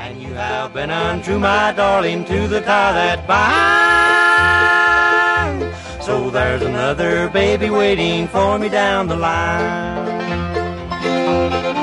And you have been untrue, my darling, to the tie that binds. So there's another baby waiting for me down the line.